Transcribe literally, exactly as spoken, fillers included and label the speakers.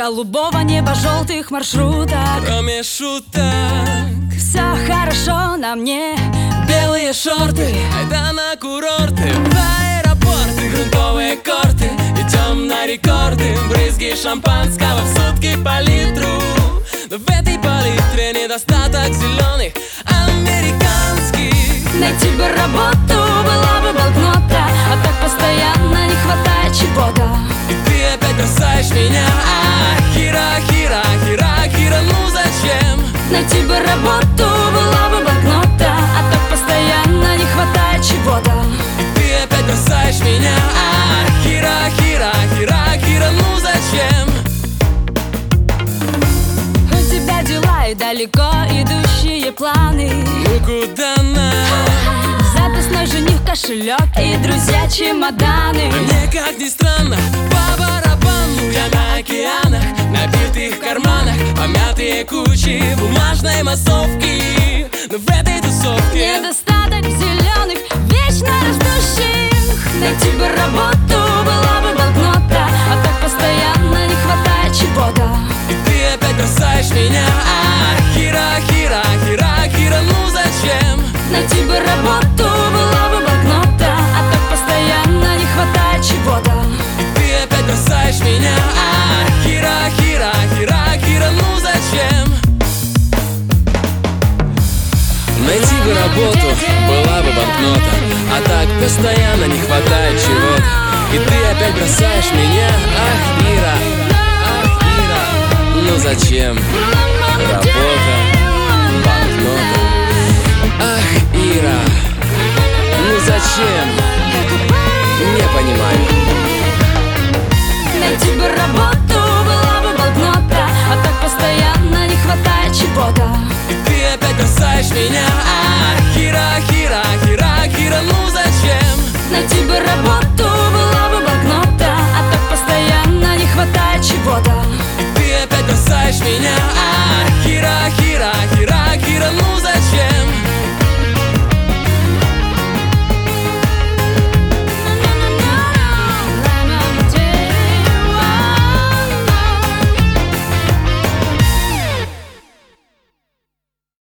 Speaker 1: голубого неба, желтых маршруток.
Speaker 2: Кроме шуток,
Speaker 1: все хорошо на мне.
Speaker 2: белые шорты, айда на курорты, в аэропорты, грунтовые корты. Идем на рекорды, брызги шампанского в сутки по литру. Но в этой палитре недостаток зеленых американских.
Speaker 1: Найти бы работу была бы блокнота, а так постоянно не хватает чего-то.
Speaker 2: И ты опять бросаешь меня. А, Хира, Хира, Хира, Хира, ну зачем?
Speaker 1: Найти бы работу была бы блокнота, а так постоянно не хватает чего-то.
Speaker 2: И ты опять бросаешь меня. А, Хира, Хира, Хира, Хира, ну зачем?
Speaker 1: У тебя дела и далеко идущие планы.
Speaker 2: Ну куда нам?
Speaker 1: Записной жених, кошелек и друзья чемоданы.
Speaker 2: А мне, как ни странно, по барабану. Я на океанах, набитых карманах, помятые кучи бумажной массовки. Но в этой тусовке
Speaker 1: недостаток зеленых, вечно растущих. Найти бы работу была бы блокнота, а так постоянно не хватает чего-то.
Speaker 2: и ты опять бросаешь меня. А, Хира, Хира, Хира, Хира, ну зачем?
Speaker 1: Найти бы работу была бы блокнота, а так постоянно не хватает чего-то.
Speaker 2: И ты опять бросаешь меня. А, Хира, Хира, Хира, Хира, ну зачем? Найти бы работу была бы банкнота, а так постоянно не хватает чего-то. И ты опять бросаешь меня. Ах, Ира, ах, Ира, ну зачем? Работа, банкнота. Ах, Ира, ну зачем? Не понимаю.
Speaker 1: Найти бы работу была бы блокнота, а так постоянно не хватает чего-то.
Speaker 2: И ты опять бросаешь меня. А, Хира, Хира, Хира, Хира, ну зачем?
Speaker 1: Найти бы работу была бы блокнота, а так постоянно не хватает чего-то.
Speaker 2: И ты опять бросаешь меня. А, Хира, Хира,